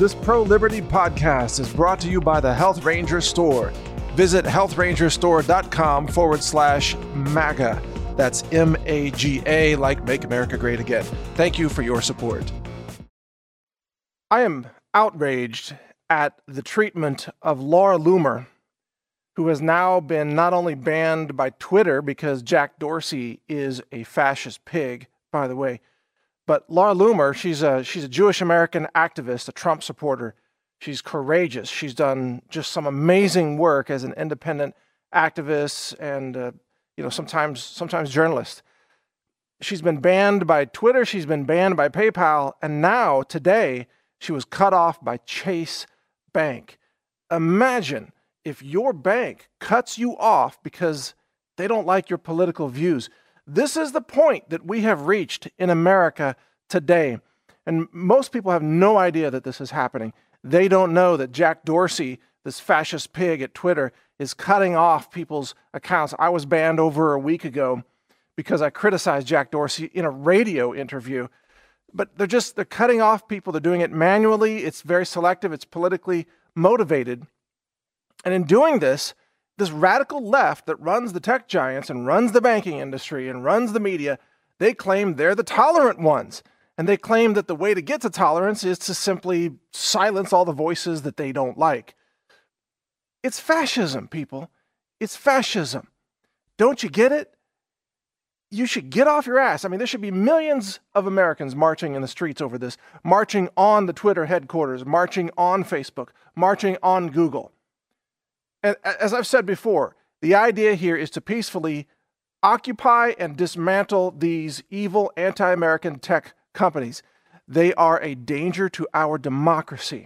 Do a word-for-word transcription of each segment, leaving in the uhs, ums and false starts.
This pro-liberty podcast is brought to you by the Health Ranger Store. Visit healthrangerstore.com forward slash MAGA. That's M A G A, like Make America Great Again. Thank you for your support. I am outraged at the treatment of Laura Loomer, who has now been not only banned by Twitter because Jack Dorsey is a fascist pig, by the way, but Laura Loomer, she's a she's a Jewish American activist, a Trump supporter. She's courageous. She's done just some amazing work as an independent activist and uh, you know sometimes sometimes journalist. She's been banned by Twitter. She's been banned by PayPal, and now today she was cut off by Chase Bank. Imagine if your bank cuts you off because they don't like your political views. This is the point that we have reached in America today. And most people have no idea that this is happening. They don't know that Jack Dorsey, this fascist pig at Twitter, is cutting off people's accounts. I was banned over a week ago because I criticized Jack Dorsey in a radio interview. But they're just, they're cutting off people. They're doing it manually. It's very selective. It's politically motivated. And in doing this, this radical left that runs the tech giants and runs the banking industry and runs the media, they claim they're the tolerant ones. And they claim that the way to get to tolerance is to simply silence all the voices that they don't like. It's fascism, people. It's fascism. Don't you get it? You should get off your ass. I mean, there should be millions of Americans marching in the streets over this, marching on the Twitter headquarters, marching on Facebook, marching on Google. And as I've said before, the idea here is to peacefully occupy and dismantle these evil anti-American tech companies. They are a danger to our democracy.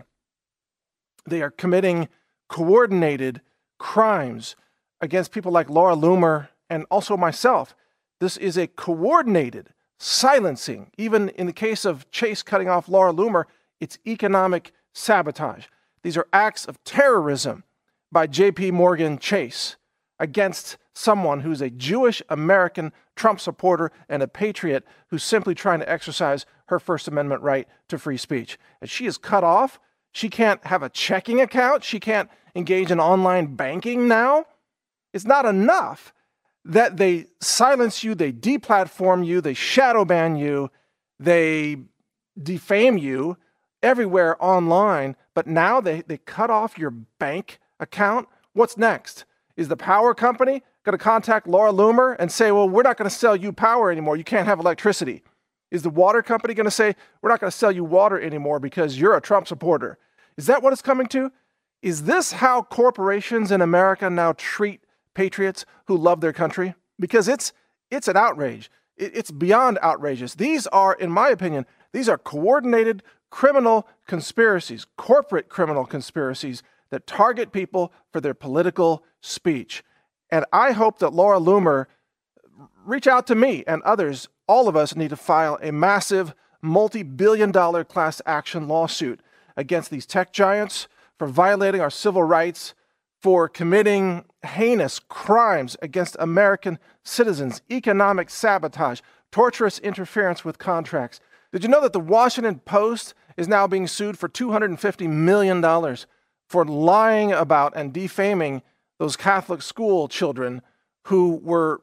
They are committing coordinated crimes against people like Laura Loomer and also myself. This is a coordinated silencing. Even in the case of Chase cutting off Laura Loomer, it's economic sabotage. These are acts of terrorism by J P Morgan Chase against someone who's a Jewish American Trump supporter and a patriot who's simply trying to exercise her First Amendment right to free speech. And she is cut off. She can't have a checking account. She can't engage in online banking now. It's not enough that they silence you, they deplatform you, they shadow ban you, they defame you everywhere online, but now they, they cut off your bank account. What's next? Is the power company going to contact Laura Loomer and say, well, we're not going to sell you power anymore. You can't have electricity. Is the water company going to say, we're not going to sell you water anymore because you're a Trump supporter? Is that what it's coming to? Is this how corporations in America now treat patriots who love their country? Because it's it's an outrage. It, it's beyond outrageous. These are, in my opinion, these are coordinated criminal conspiracies, corporate criminal conspiracies that target people for their political speech. And I hope that Laura Loomer reach out to me and others. All of us need to file a massive multi-billion dollar class action lawsuit against these tech giants for violating our civil rights, for committing heinous crimes against American citizens, economic sabotage, torturous interference with contracts. Did you know that the Washington Post is now being sued for two hundred fifty million dollars for lying about and defaming those Catholic school children who were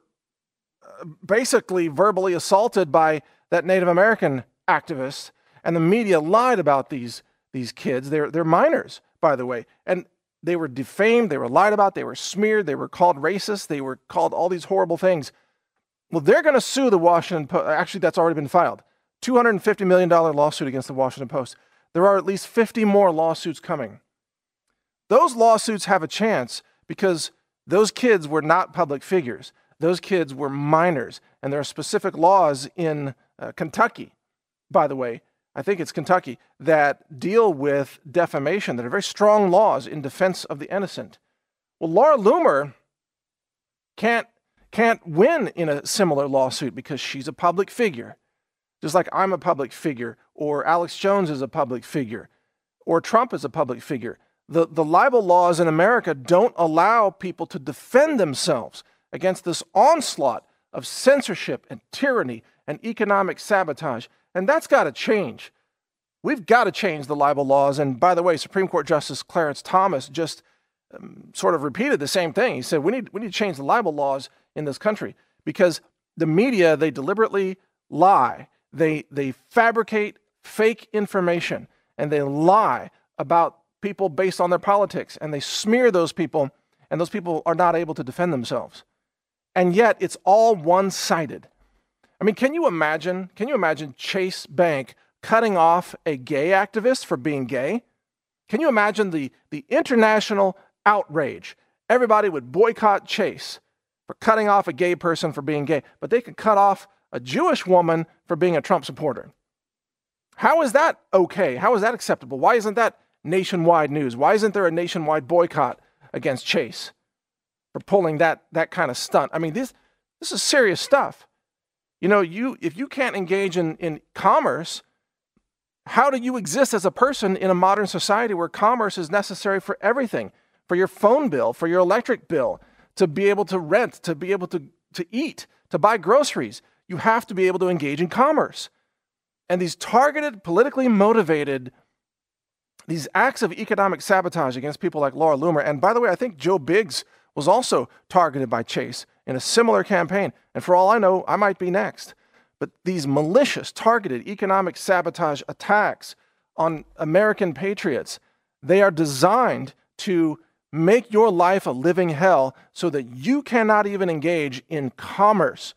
basically verbally assaulted by that Native American activist, and the media lied about these, these kids. They're, they're minors, by the way, and they were defamed, they were lied about, they were smeared, they were called racist, they were called all these horrible things. Well, they're going to sue the Washington Post. Actually, that's already been filed. two hundred fifty million dollars lawsuit against the Washington Post. There are at least fifty more lawsuits coming. Those lawsuits have a chance because those kids were not public figures. Those kids were minors. And there are specific laws in uh, Kentucky, by the way, I think it's Kentucky, that deal with defamation, that are very strong laws in defense of the innocent. Well, Laura Loomer can't, can't win in a similar lawsuit because she's a public figure. Just like I'm a public figure, or Alex Jones is a public figure, or Trump is a public figure. The, the libel laws in America don't allow people to defend themselves against this onslaught of censorship and tyranny and economic sabotage. And that's got to change. we've got to change the libel laws. And by the way, Supreme Court Justice Clarence Thomas just um, sort of repeated the same thing. He said, we need, we need to change the libel laws in this country because the media, they deliberately lie. They, they fabricate fake information and they lie about people based on their politics, and they smear those people, and those people are not able to defend themselves. And yet it's all one-sided. I mean, can you imagine, can you imagine Chase Bank cutting off a gay activist for being gay? Can you imagine the, the international outrage? Everybody would boycott Chase for cutting off a gay person for being gay, but they could cut off a Jewish woman for being a Trump supporter. How is that okay? How is that acceptable? Why isn't that nationwide news? Why isn't there a nationwide boycott against Chase for pulling that, that kind of stunt? I mean, this, this is serious stuff. You know, you if you can't engage in, in commerce, how do you exist as a person in a modern society where commerce is necessary for everything, for your phone bill, for your electric bill, to be able to rent, to be able to, to eat, to buy groceries? You have to be able to engage in commerce. And these targeted, politically motivated, these acts of economic sabotage against people like Laura Loomer, and by the way, I think Joe Biggs was also targeted by Chase in a similar campaign. And for all I know, I might be next. But these malicious, targeted economic sabotage attacks on American patriots, they are designed to make your life a living hell so that you cannot even engage in commerce.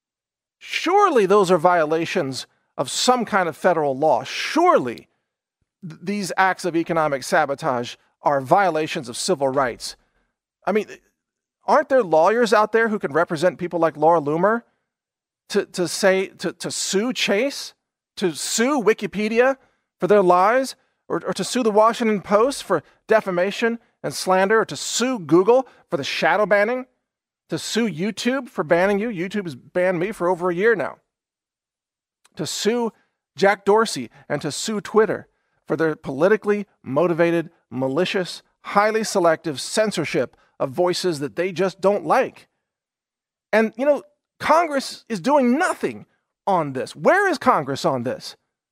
Surely those are violations of some kind of federal law. Surely th- these acts of economic sabotage are violations of civil rights. I mean, aren't there lawyers out there who can represent people like Laura Loomer to, to say, to, to sue Chase, to sue Wikipedia for their lies, or, or to sue the Washington Post for defamation and slander, or to sue Google for the shadow banning, to sue YouTube for banning you? YouTube has banned me for over a year now. To sue Jack Dorsey and to sue Twitter for their politically motivated, malicious, highly selective censorship of voices that they just don't like. And, you know, Congress is doing nothing on this. Where is Congress on this?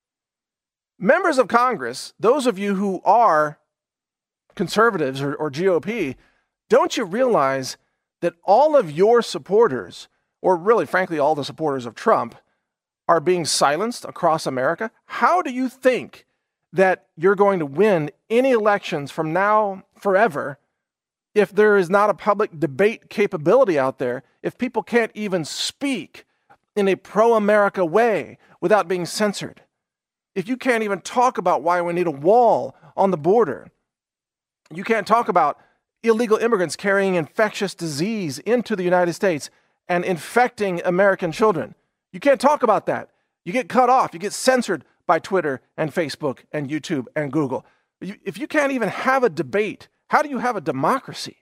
Members of Congress, those of you who are conservatives or, or G O P, don't you realize that all of your supporters, or really, frankly, all the supporters of Trump, are being silenced across America? How do you think that you're going to win any elections from now forever if there is not a public debate capability out there, if people can't even speak in a pro-America way without being censored? If you can't even talk about why we need a wall on the border, you can't talk about illegal immigrants carrying infectious disease into the United States and infecting American children. You can't talk about that. You get cut off. You get censored by Twitter and Facebook and YouTube and Google. If you can't even have a debate, how do you have a democracy?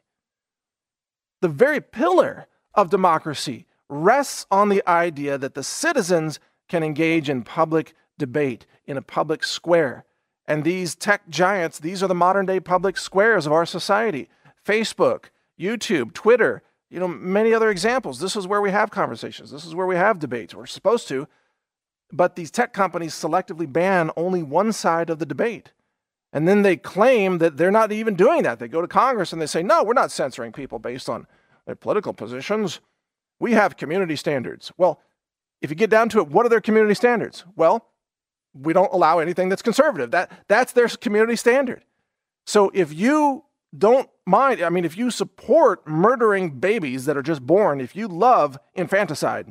The very pillar of democracy rests on the idea that the citizens can engage in public debate in a public square. And these tech giants, these are the modern day public squares of our society. Facebook, YouTube, Twitter, you know, many other examples. This is where we have conversations. This is where we have debates. We're supposed to. But these tech companies selectively ban only one side of the debate. And then they claim that they're not even doing that. They go to Congress and they say, no, we're not censoring people based on their political positions. We have community standards. Well, if you get down to it, what are their community standards? Well, we don't allow anything that's conservative. That, that's their community standard. So if you don't mind, I mean, if you support murdering babies that are just born, if you love infanticide,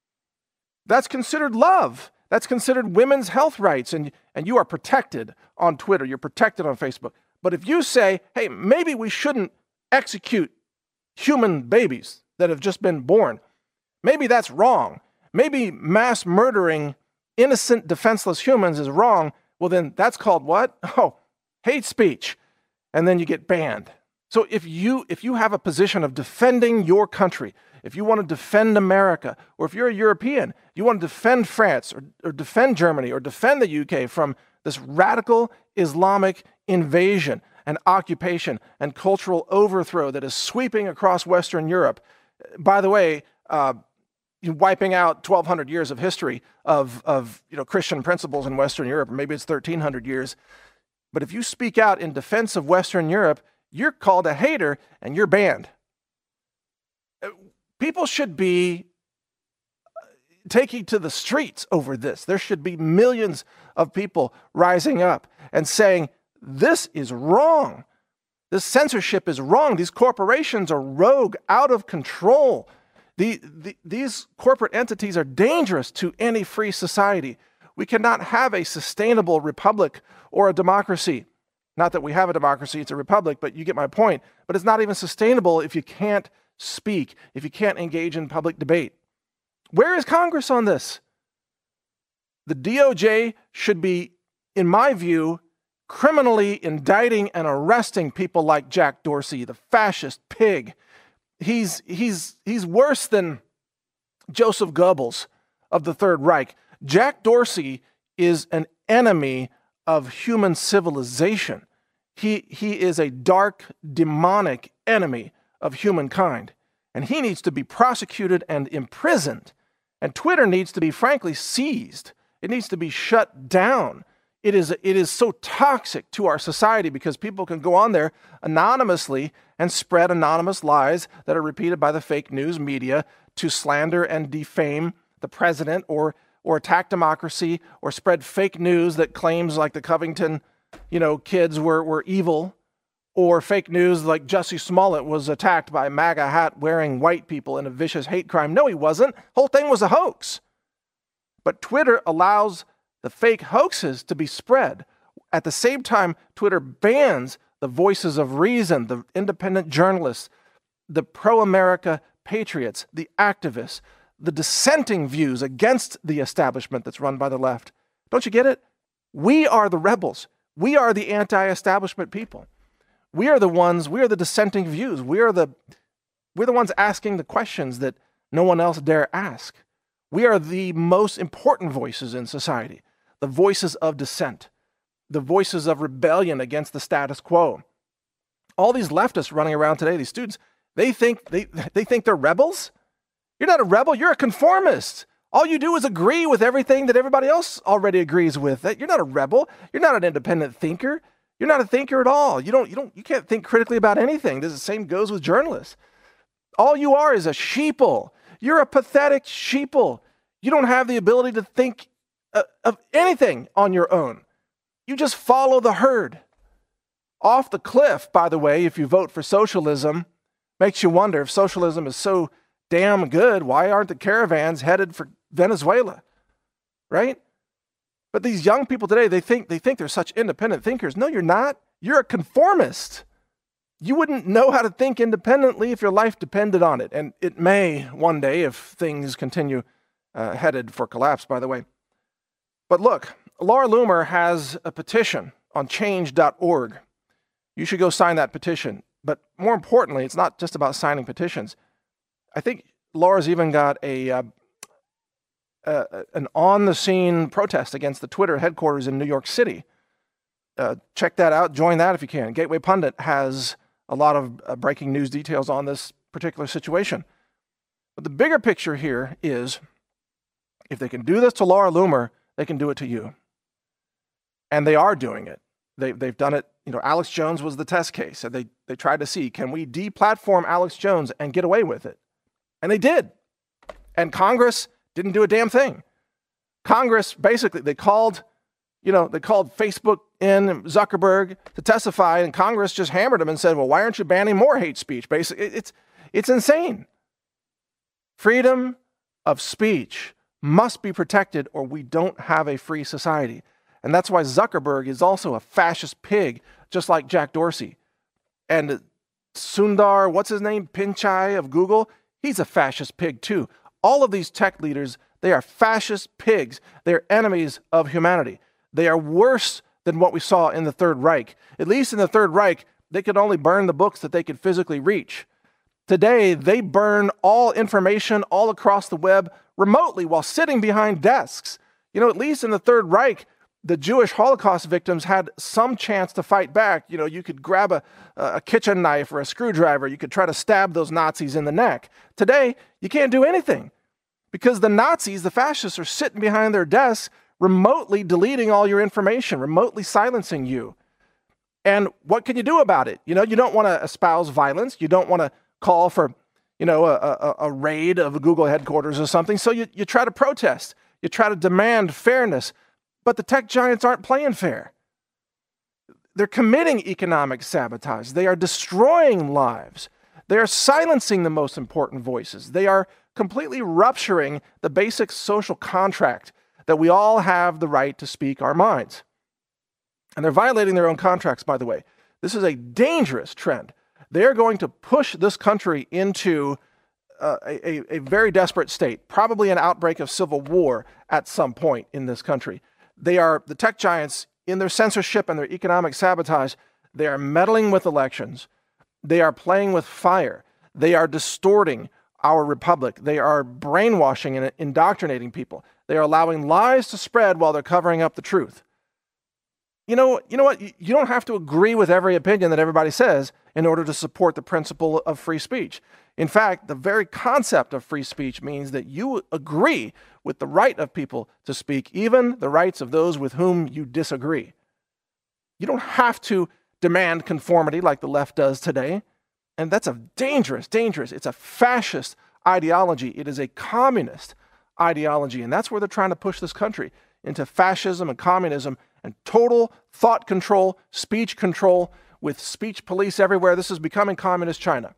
that's considered love. That's considered women's health rights, and, and you are protected on Twitter. You're protected on Facebook. But if you say, hey, maybe we shouldn't execute human babies that have just been born, maybe that's wrong. Maybe mass murdering innocent, defenseless humans is wrong. Well, then that's called what? Oh, hate speech. And then you get banned. So if you if you have a position of defending your country, if you want to defend America, or if you're a European, you want to defend France or, or defend Germany or defend the U K from this radical Islamic invasion and occupation and cultural overthrow that is sweeping across Western Europe. By the way, uh, wiping out twelve hundred years of history of, of you know, Christian principles in Western Europe, or maybe it's thirteen hundred years. But if you speak out in defense of Western Europe, you're called a hater and you're banned. People should be taking to the streets over this. There should be millions of people rising up and saying, this is wrong. This censorship is wrong. These corporations are rogue, out of control. The, the, these corporate entities are dangerous to any free society. We cannot have a sustainable republic or a democracy. Not that we have a democracy, it's a republic, but you get my point. But it's not even sustainable if you can't speak, if you can't engage in public debate. Where is Congress on this? The D O J should be, in my view, criminally indicting and arresting people like Jack Dorsey, the fascist pig. He's, he's, he's worse than Joseph Goebbels of the Third Reich. Jack Dorsey is an enemy of human civilization. He, he is a dark, demonic enemy of humankind. And he needs to be prosecuted and imprisoned. And Twitter needs to be, frankly, seized. It needs to be shut down. It is, it is so toxic to our society because people can go on there anonymously and spread anonymous lies that are repeated by the fake news media to slander and defame the president or, or attack democracy or spread fake news that claims like the Covington, you know, kids were, were evil, or fake news like Jussie Smollett was attacked by MAGA hat-wearing white people in a vicious hate crime. No, he wasn't. The whole thing was a hoax. But Twitter allows the fake hoaxes to be spread. At the same time, Twitter bans the voices of reason, the independent journalists, the pro-America patriots, the activists, the dissenting views against the establishment that's run by the left. Don't you get it? We are the rebels. We are the anti-establishment people. We are the ones, we are the dissenting views. We are the, we're the ones asking the questions that no one else dare ask. We are the most important voices in society, the voices of dissent, the voices of rebellion against the status quo. All these leftists running around today, these students, they think, they, they think they're rebels? You're not a rebel, you're a conformist. All you do is agree with everything that everybody else already agrees with. You're not a rebel, you're not an independent thinker. You're not a thinker at all. You don't, you don't, you can't think critically about anything. This is the same goes with journalists. All you are is a sheeple. You're a pathetic sheeple. You don't have the ability to think uh, of anything on your own. You just follow the herd. Off the cliff, by the way, if you vote for socialism, makes you wonder if socialism is so damn good, why aren't the caravans headed for Venezuela? Right? But these young people today, they think they think they're such independent thinkers. No, you're not. You're a conformist. You wouldn't know how to think independently if your life depended on it. And it may one day if things continue uh, headed for collapse, by the way. But look, Laura Loomer has a petition on change dot org. You should go sign that petition. But more importantly, it's not just about signing petitions. I think Laura's even got a... Uh, Uh, an on-the-scene protest against the Twitter headquarters in New York City. Uh, check that out. Join that if you can. Gateway Pundit has a lot of uh, breaking news details on this particular situation. But the bigger picture here is, if they can do this to Laura Loomer, they can do it to you. And they are doing it. They, they've done it. You know, Alex Jones was the test case. And they, they tried to see, can we deplatform Alex Jones and get away with it? And they did. And Congress didn't do a damn thing. Congress, basically, they called, you know, they called Facebook in, Zuckerberg, to testify, and Congress just hammered them and said, well, why aren't you banning more hate speech? Basically, it's, it's insane. Freedom of speech must be protected or we don't have a free society. And that's why Zuckerberg is also a fascist pig, just like Jack Dorsey. And Sundar, what's his name, Pichai of Google, he's a fascist pig too. All of these tech leaders, they are fascist pigs. They're enemies of humanity. They are worse than what we saw in the Third Reich. At least in the Third Reich, they could only burn the books that they could physically reach. Today, they burn all information all across the web remotely while sitting behind desks. You know, at least in the Third Reich, the Jewish Holocaust victims had some chance to fight back. You know, you could grab a, a kitchen knife or a screwdriver. You could try to stab those Nazis in the neck. Today, you can't do anything because the Nazis, the fascists, are sitting behind their desks, remotely deleting all your information, remotely silencing you. And what can you do about it? You know, you don't want to espouse violence. You don't want to call for, you know, a, a, a raid of Google headquarters or something. So you, you try to protest. You try to demand fairness. But the tech giants aren't playing fair. They're committing economic sabotage. They are destroying lives. They are silencing the most important voices. They are completely rupturing the basic social contract that we all have the right to speak our minds. And they're violating their own contracts, by the way. This is a dangerous trend. They're going to push this country into uh, a, a very desperate state, probably an outbreak of civil war at some point in this country. They are, the tech giants, in their censorship and their economic sabotage, they are meddling with elections. They are playing with fire. They are distorting our republic. They are brainwashing and indoctrinating people. They are allowing lies to spread while they're covering up the truth. You know, you know what? You don't have to agree with every opinion that everybody says in order to support the principle of free speech. In fact, the very concept of free speech means that you agree with the right of people to speak, even the rights of those with whom you disagree. You don't have to demand conformity like the left does today. And that's a dangerous, dangerous, it's a fascist ideology. It is a communist ideology. And that's where they're trying to push this country, into fascism and communism and total thought control, speech control, with speech police everywhere. This is becoming communist China.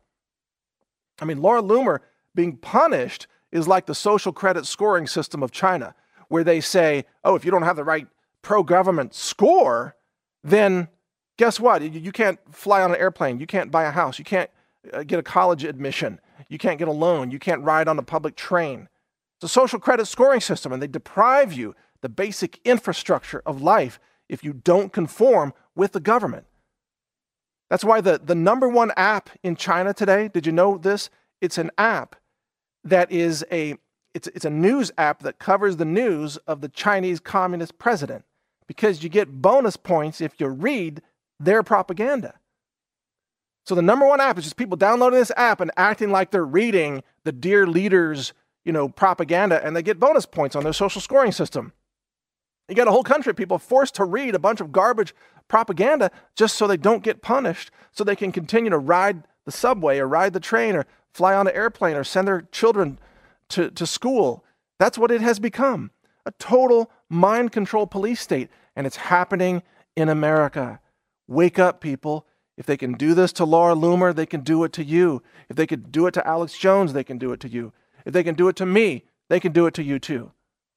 I mean, Laura Loomer being punished is like the social credit scoring system of China, where they say, oh, if you don't have the right pro-government score, then guess what? You, you can't fly on an airplane. You can't buy a house. You can't uh, get a college admission. You can't get a loan. You can't ride on a public train. It's a social credit scoring system, and they deprive you the basic infrastructure of life if you don't conform with the government. That's why the, the number one app in China today, did you know this? It's an app that is a, it's, it's a news app that covers the news of the Chinese Communist president, because you get bonus points if you read their propaganda. So the number one app is just people downloading this app and acting like they're reading the dear leader's, you know, propaganda, and they get bonus points on their social scoring system. You got a whole country of people forced to read a bunch of garbage propaganda just so they don't get punished, so they can continue to ride the subway or ride the train or fly on an airplane or send their children to, to school. That's what it has become, a total mind control police state, and it's happening in America. Wake up, people. If they can do this to Laura Loomer, they can do it to you. If they could do it to Alex Jones, they can do it to you. If they can do it to me, they can do it to you too.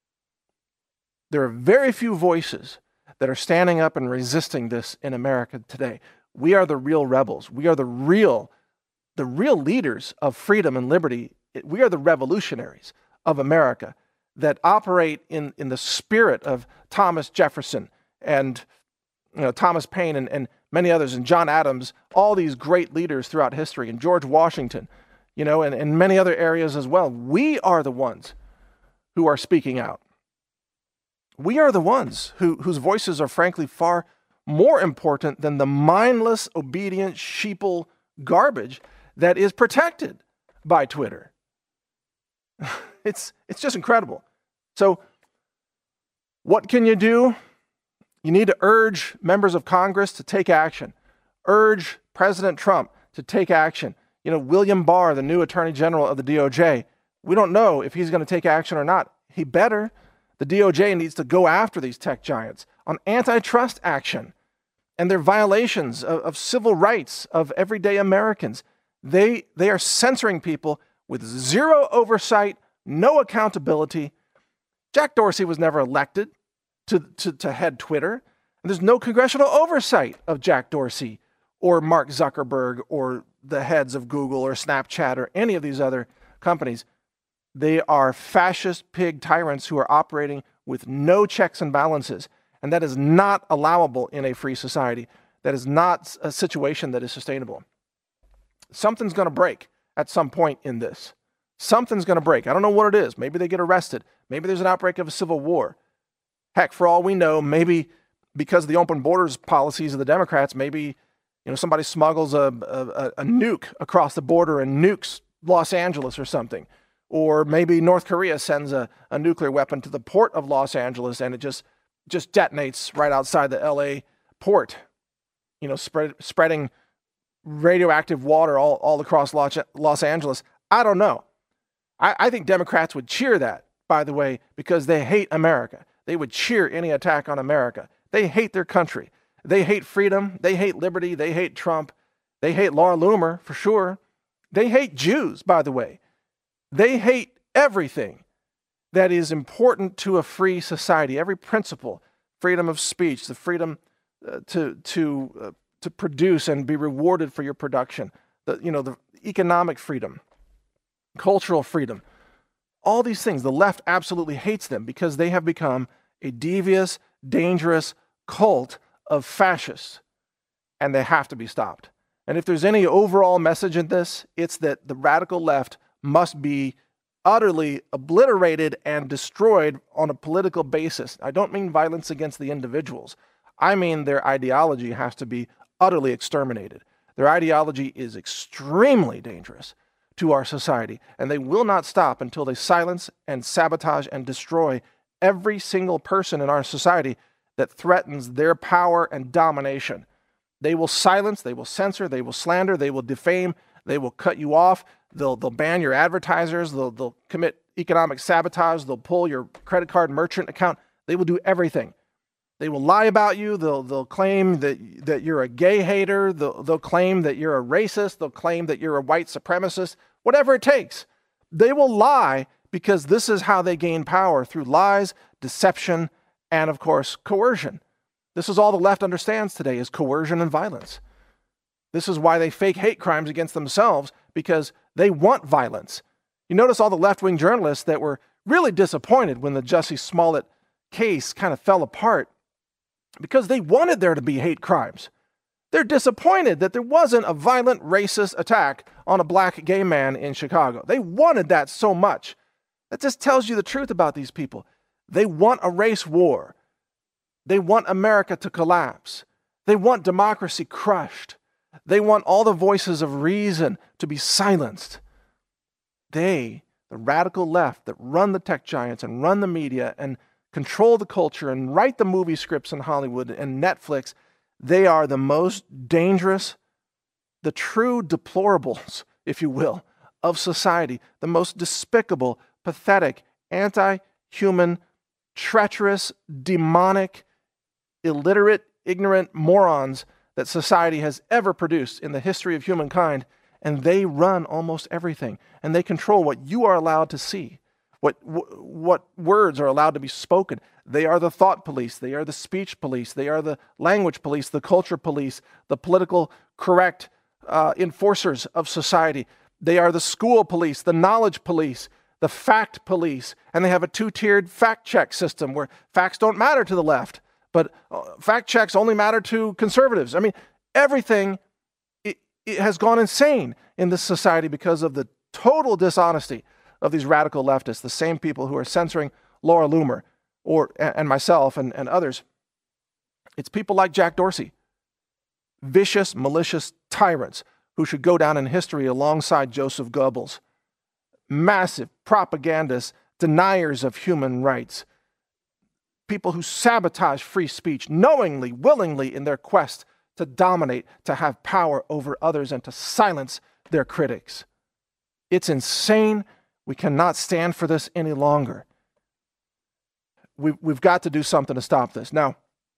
There are very few voices that are standing up and resisting this in America today. We are the real rebels. We are the real, the real leaders of freedom and liberty. We are the revolutionaries of America that operate in, in the spirit of Thomas Jefferson and you know, Thomas Paine and, and many others, and John Adams, all these great leaders throughout history, and George Washington, you know, and, and many other areas as well. We are the ones who are speaking out. We are the ones who, whose voices are frankly far more important than the mindless, obedient, sheeple garbage that is protected by Twitter. It's, it's just incredible. So what can you do? You need to urge members of Congress to take action. Urge President Trump to take action. You know, William Barr, the new Attorney General of the D O J, we don't know if he's going to take action or not. He better. The D O J needs to go after these tech giants on antitrust action and their violations of, of civil rights of everyday Americans. They, they are censoring people with zero oversight, no accountability. Jack Dorsey was never elected to, to, to head Twitter. And there's no congressional oversight of Jack Dorsey or Mark Zuckerberg or the heads of Google or Snapchat or any of these other companies. They are fascist pig tyrants who are operating with no checks and balances. And that is not allowable in a free society. That is not a situation that is sustainable. Something's going to break at some point in this. Something's going to break. I don't know what it is. Maybe they get arrested. Maybe there's an outbreak of a civil war. Heck, for all we know, maybe because of the open borders policies of the Democrats, maybe you know somebody smuggles a, a, a nuke across the border and nukes Los Angeles or something. Or maybe North Korea sends a, a nuclear weapon to the port of Los Angeles and it just, just detonates right outside the L A port, you know, spread, spreading radioactive water all, all across Los, Los Angeles. I don't know. I, I think Democrats would cheer that, by the way, because they hate America. They would cheer any attack on America. They hate their country. They hate freedom. They hate liberty. They hate Trump. They hate Laura Loomer, for sure. They hate Jews, by the way. They hate everything that is important to a free society, every principle, freedom of speech, the freedom uh, to to uh, to produce and be rewarded for your production, the you know the economic freedom, cultural freedom, all these things. The left absolutely hates them because they have become a devious, dangerous cult of fascists, and they have to be stopped. And if there's any overall message in this, it's that the radical left must be utterly obliterated and destroyed on a political basis. I don't mean violence against the individuals. I mean their ideology has to be utterly exterminated. Their ideology is extremely dangerous to our society, and they will not stop until they silence and sabotage and destroy every single person in our society that threatens their power and domination. They will silence, they will censor, they will slander, they will defame, they will cut you off. They'll, they'll ban your advertisers. They'll, they'll commit economic sabotage. They'll pull your credit card merchant account. They will do everything. They will lie about you. They'll, they'll claim that, that you're a gay hater. They'll, they'll claim that you're a racist. They'll claim that you're a white supremacist. Whatever it takes. They will lie because this is how they gain power, through lies, deception, and, of course, coercion. This is all the left understands today, is coercion and violence. This is why they fake hate crimes against themselves, because they want violence. You notice all the left-wing journalists that were really disappointed when the Jussie Smollett case kind of fell apart, because they wanted there to be hate crimes. They're disappointed that there wasn't a violent racist attack on a black gay man in Chicago. They wanted that so much. That just tells you the truth about these people. They want a race war. They want America to collapse. They want democracy crushed. They want all the voices of reason to be silenced. They, the radical left that run the tech giants and run the media and control the culture and write the movie scripts in Hollywood and Netflix, they are the most dangerous, the true deplorables, if you will, of society, the most despicable, pathetic, anti-human, treacherous, demonic, illiterate, ignorant morons that society has ever produced in the history of humankind, and they run almost everything, and they control what you are allowed to see, what what words are allowed to be spoken. They are the thought police, they are the speech police, they are the language police, the culture police, the political correct uh, enforcers of society. They are the school police, the knowledge police, the fact police, and they have a two-tiered fact check system where facts don't matter to the left, but fact checks only matter to conservatives. I mean, everything it, it has gone insane in this society because of the total dishonesty of these radical leftists, the same people who are censoring Laura Loomer or and myself and, and others. It's people like Jack Dorsey, vicious, malicious tyrants who should go down in history alongside Joseph Goebbels, massive propagandists, deniers of human rights, people who sabotage free speech knowingly, willingly in their quest to dominate, to have power over others, and to silence their critics. It's insane. We cannot stand for this any longer. We've, we've got to do something to stop this. Now,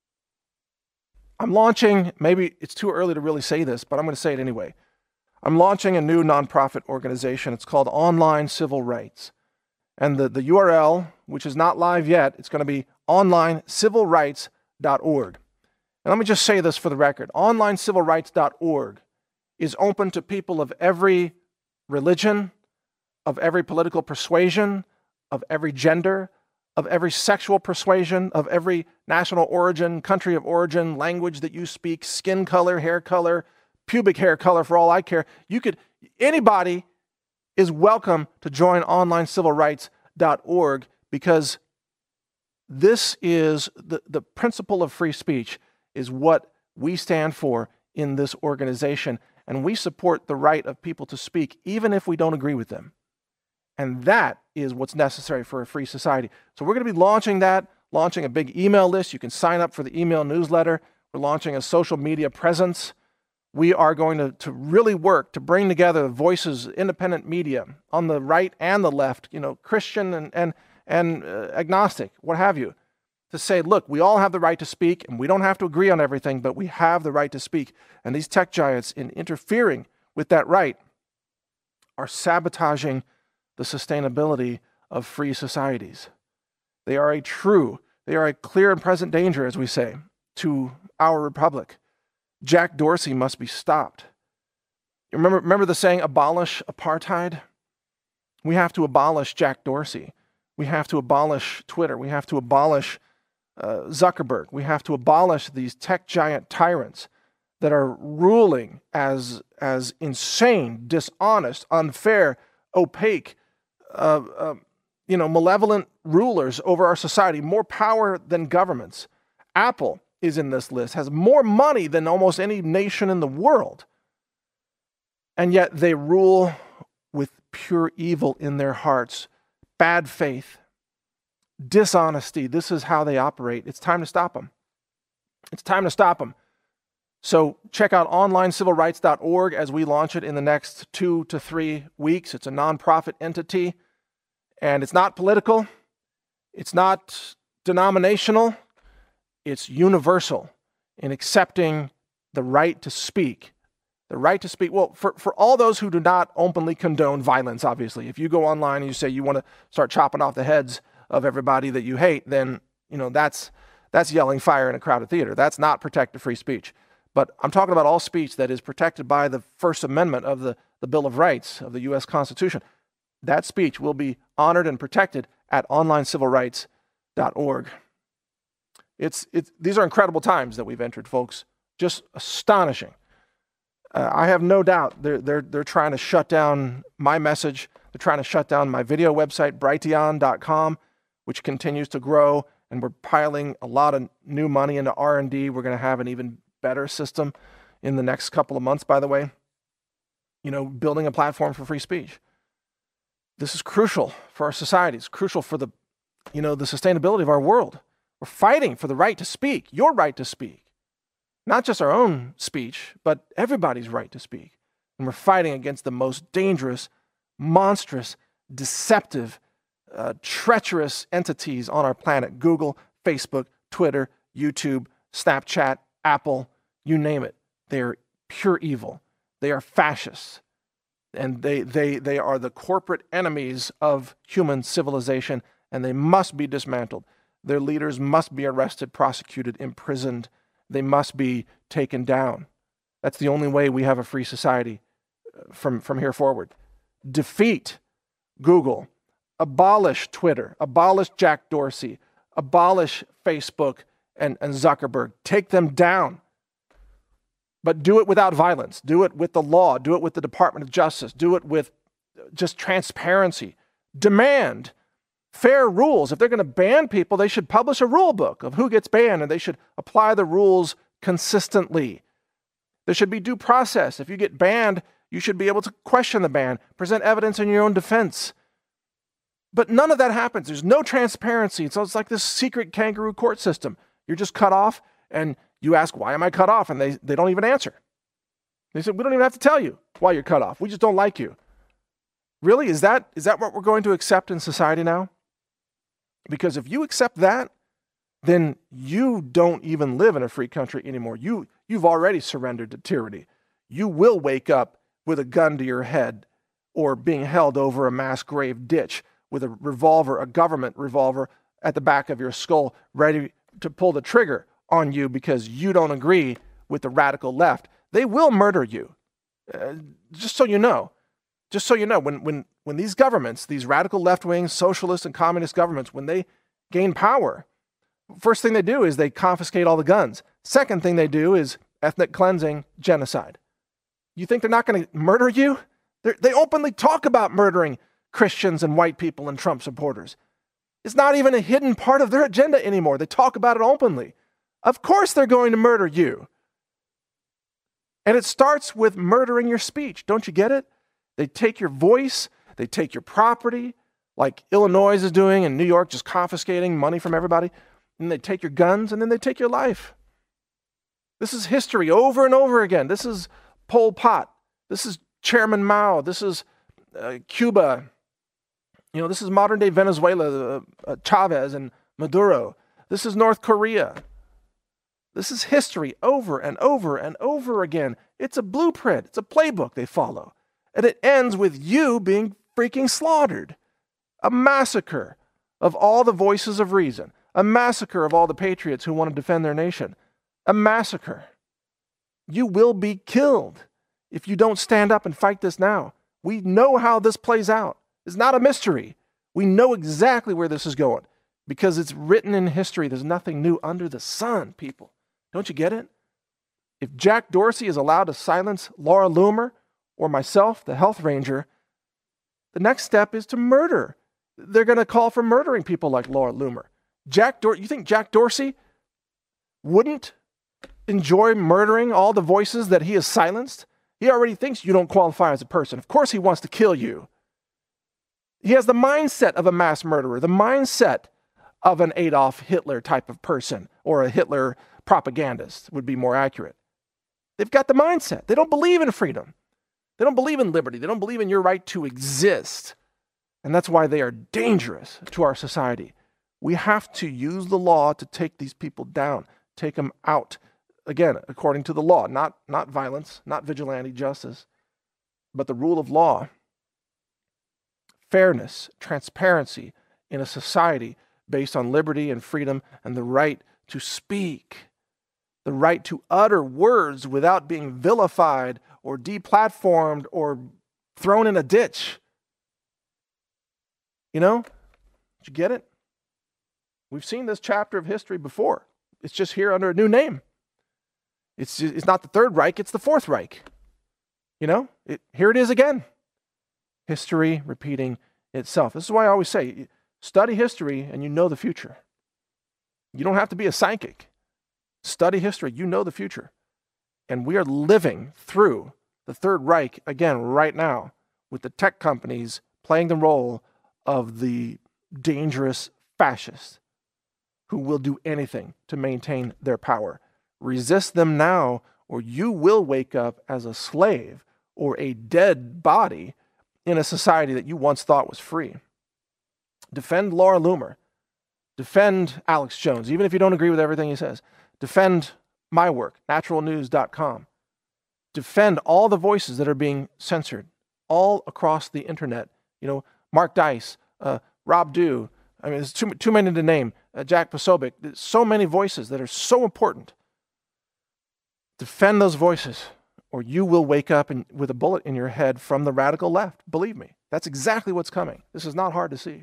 I'm launching, maybe it's too early to really say this, but I'm going to say it anyway. I'm launching a new nonprofit organization. It's called Online Civil Rights. And the, the U R L, which is not live yet, it's going to be online civil rights dot org. And let me just say this for the record. online civil rights dot org is open to people of every religion, of every political persuasion, of every gender, of every sexual persuasion, of every national origin, country of origin, language that you speak, skin color, hair color, pubic hair color, for all I care. You could, anybody is welcome to join online civil rights dot org, because this is the, the principle of free speech is what we stand for in this organization. And we support the right of people to speak, even if we don't agree with them. And that is what's necessary for a free society. So we're going to be launching that, launching a big email list. You can sign up for the email newsletter. We're launching a social media presence. We are going to, to really work to bring together voices, independent media on the right and the left, you know, Christian and, and, and uh, agnostic, what have you, to say, look, we all have the right to speak, and we don't have to agree on everything, but we have the right to speak. And these tech giants, in interfering with that right, are sabotaging the sustainability of free societies. They are a true, they are a clear and present danger, as we say, to our republic. Jack Dorsey must be stopped. Remember, remember the saying, abolish apartheid? We have to abolish Jack Dorsey. We have to abolish Twitter. We have to abolish uh, Zuckerberg. We have to abolish these tech giant tyrants that are ruling as, as insane, dishonest, unfair, opaque, uh, uh, you know, malevolent rulers over our society, more power than governments. Apple is in this list, has more money than almost any nation in the world. And yet they rule with pure evil in their hearts, bad faith, dishonesty. This is how they operate. It's time to stop them. It's time to stop them. So check out online civil rights dot org as we launch it in the next two to three weeks. It's a nonprofit entity, and it's not political. It's not denominational. It's universal in accepting the right to speak. The right to speak. Well, for, for all those who do not openly condone violence, obviously, if you go online and you say you want to start chopping off the heads of everybody that you hate, then, you know, that's that's yelling fire in a crowded theater. That's not protected free speech. But I'm talking about all speech that is protected by the First Amendment of the, the Bill of Rights of the U S Constitution. That speech will be honored and protected at online civil rights dot org. It's, it's, these are incredible times that we've entered, folks. Just astonishing. Uh, I have no doubt they're, they're, they're trying to shut down my message. They're trying to shut down my video website, brighteon dot com, which continues to grow, and we're piling a lot of new money into R and D. We're going to have an even better system in the next couple of months, by the way. You know, building a platform for free speech. This is crucial for our society. It's crucial for the, you know, the sustainability of our world. We're fighting for the right to speak, your right to speak. Not just our own speech, but everybody's right to speak. And we're fighting against the most dangerous, monstrous, deceptive, uh, treacherous entities on our planet. Google, Facebook, Twitter, YouTube, Snapchat, Apple, you name it. They are pure evil. They are fascists. And they, they, they are the corporate enemies of human civilization, and they must be dismantled. Their leaders must be arrested, prosecuted, imprisoned. They must be taken down. That's the only way we have a free society from, from here forward. Defeat Google. Abolish Twitter. Abolish Jack Dorsey. Abolish Facebook and, and Zuckerberg. Take them down. But do it without violence. Do it with the law. Do it with the Department of Justice. Do it with just transparency. Demand fair rules. If they're going to ban people, they should publish a rule book of who gets banned, and they should apply the rules consistently. There should be due process. If you get banned, you should be able to question the ban, present evidence in your own defense. But none of that happens. There's no transparency. So it's like this secret kangaroo court system. You're just cut off, and you ask, why am I cut off? And they, they don't even answer. They said, we don't even have to tell you why you're cut off. We just don't like you. Really? Is that is that what we're going to accept in society now? Because if you accept that, then you don't even live in a free country anymore. You, you've already surrendered to tyranny. You will wake up with a gun to your head or being held over a mass grave ditch with a revolver, a government revolver at the back of your skull, ready to pull the trigger on you because you don't agree with the radical left. They will murder you. Uh, just so you know. Just so you know, when, when, when these governments, these radical left-wing socialist and communist governments, when they gain power, first thing they do is they confiscate all the guns. Second thing they do is ethnic cleansing, genocide. You think they're not going to murder you? They're, they openly talk about murdering Christians and white people and Trump supporters. It's not even a hidden part of their agenda anymore. They talk about it openly. Of course they're going to murder you. And it starts with murdering your speech. Don't you get it? They take your voice They take your property, like Illinois is doing, and New York just confiscating money from everybody. And they take your guns, and then they take your life. This is history over and over again. This is Pol Pot. This is Chairman Mao. This is uh, Cuba. You know, this is modern-day Venezuela, uh, uh, Chavez and Maduro. This is North Korea. This is history over and over and over again. It's a blueprint. It's a playbook they follow. And it ends with you being freaking slaughtered. A massacre of all the voices of reason. A massacre of all the patriots who want to defend their nation. A massacre. You will be killed if you don't stand up and fight this now. We know how this plays out. It's not a mystery. We know exactly where this is going because it's written in history. There's nothing new under the sun, people. Don't you get it? If Jack Dorsey is allowed to silence Laura Loomer or myself, the health ranger, the next step is to murder. They're going to call for murdering people like Laura Loomer. Jack Dor- you think Jack Dorsey wouldn't enjoy murdering all the voices that he has silenced? He already thinks you don't qualify as a person. Of course he wants to kill you. He has the mindset of a mass murderer, the mindset of an Adolf Hitler type of person, or a Hitler propagandist would be more accurate. They've got the mindset. They don't believe in freedom. They don't believe in liberty. They don't believe in your right to exist. And that's why they are dangerous to our society. We have to use the law to take these people down, take them out. Again, according to the law, not, not violence, not vigilante justice, but the rule of law. Fairness, transparency in a society based on liberty and freedom and the right to speak, the right to utter words without being vilified or deplatformed or thrown in a ditch. You know? Did you get it? We've seen this chapter of history before. It's just here under a new name. It's, just, it's not the Third Reich, it's the Fourth Reich. You know? It, here it is again. History repeating itself. This is why I always say, study history and you know the future. You don't have to be a psychic. Study history, you know the future. And we are living through the Third Reich again right now with the tech companies playing the role of the dangerous fascists who will do anything to maintain their power. Resist them now or you will wake up as a slave or a dead body in a society that you once thought was free. Defend Laura Loomer. Defend Alex Jones, even if you don't agree with everything he says. Defend my work, natural news dot com. Defend all the voices that are being censored all across the internet. You know, Mark Dice, uh, Rob Dew. I mean, there's too, too many to name. Uh, Jack Posobiec. There's so many voices that are so important. Defend those voices, or you will wake up in, with a bullet in your head from the radical left. Believe me, that's exactly what's coming. This is not hard to see.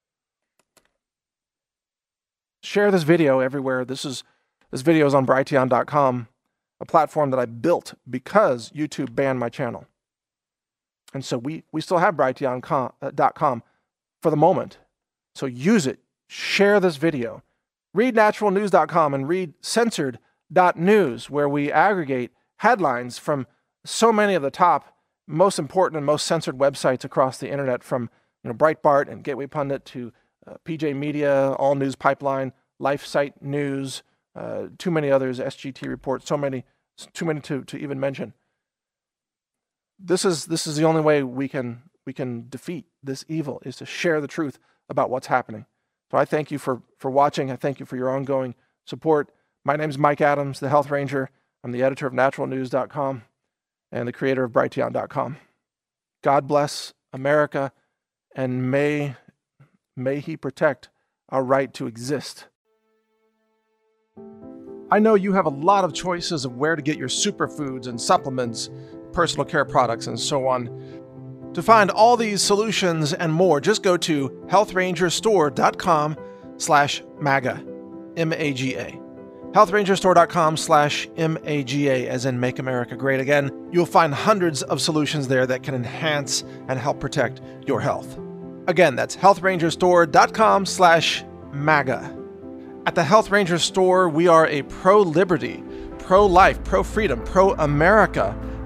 Share this video everywhere. This is this video is on Brighteon dot com, a platform that I built because YouTube banned my channel. And so we, we still have Brighteon dot com for the moment. So use it. Share this video. Read natural news dot com and read censored dot news, where we aggregate headlines from so many of the top, most important and most censored websites across the internet, from you know Breitbart and Gateway Pundit to uh, P J Media, All News Pipeline, LifeSite News, uh, too many others, S G T Report, so many, too many to, to even mention. This is this is the only way we can we can defeat this evil, is to share the truth about what's happening. So I thank you for for watching. I thank you for your ongoing support. My name is Mike Adams, the Health Ranger. I'm the editor of natural news dot com and the creator of Brighteon dot com. God bless America, and may, may He protect our right to exist. I know you have a lot of choices of where to get your superfoods and supplements, personal care products, and so on. To find all these solutions and more, just go to health ranger store dot com slash MAGA, M A G A. health ranger store dot com slash M A G A, as in Make America Great Again. You'll find hundreds of solutions there that can enhance and help protect your health. Again, that's health ranger store dot com slash MAGA. At the Health Ranger Store, we are a pro-liberty, pro-life, pro-freedom, pro-America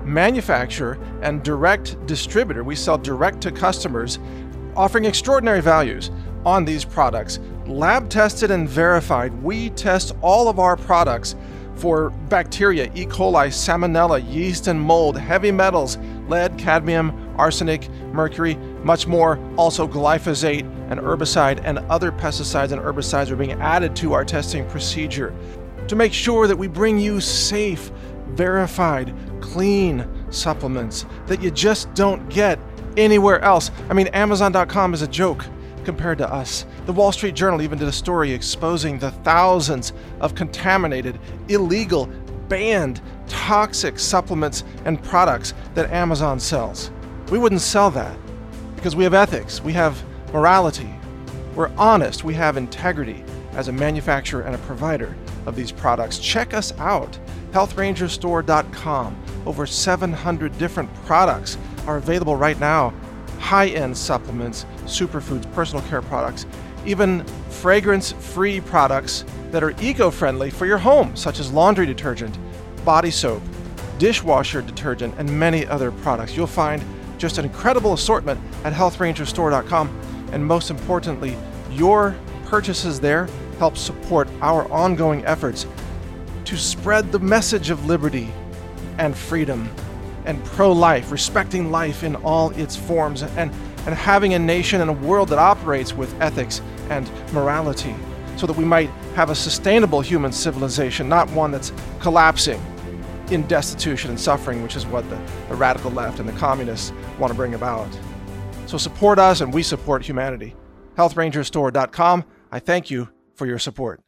manufacturer and direct distributor. We sell direct to customers, offering extraordinary values on these products. Lab tested and verified. We test all of our products for bacteria, E. coli, salmonella, yeast and mold, heavy metals, lead, cadmium, arsenic, mercury, much more. Also glyphosate and herbicide and other pesticides and herbicides are being added to our testing procedure to make sure that we bring you safe, verified, clean supplements that you just don't get anywhere else. I mean, Amazon dot com is a joke compared to us. The Wall Street Journal even did a story exposing the thousands of contaminated, illegal, banned, toxic supplements and products that Amazon sells. We wouldn't sell that because we have ethics, we have morality, we're honest, we have integrity as a manufacturer and a provider of these products. Check us out, health ranger store dot com. Over seven hundred different products are available right now. High-end supplements, superfoods, personal care products, even fragrance-free products that are eco-friendly for your home, such as laundry detergent, body soap, dishwasher detergent, and many other products. You'll find just an incredible assortment at health ranger store dot com, and most importantly, your purchases there help support our ongoing efforts to spread the message of liberty and freedom and pro-life, respecting life in all its forms, and, and having a nation and a world that operates with ethics and morality, so that we might have a sustainable human civilization, not one that's collapsing in destitution and suffering, which is what the, the radical left and the communists want to bring about. So support us and we support humanity. health ranger store dot com. I thank you for your support.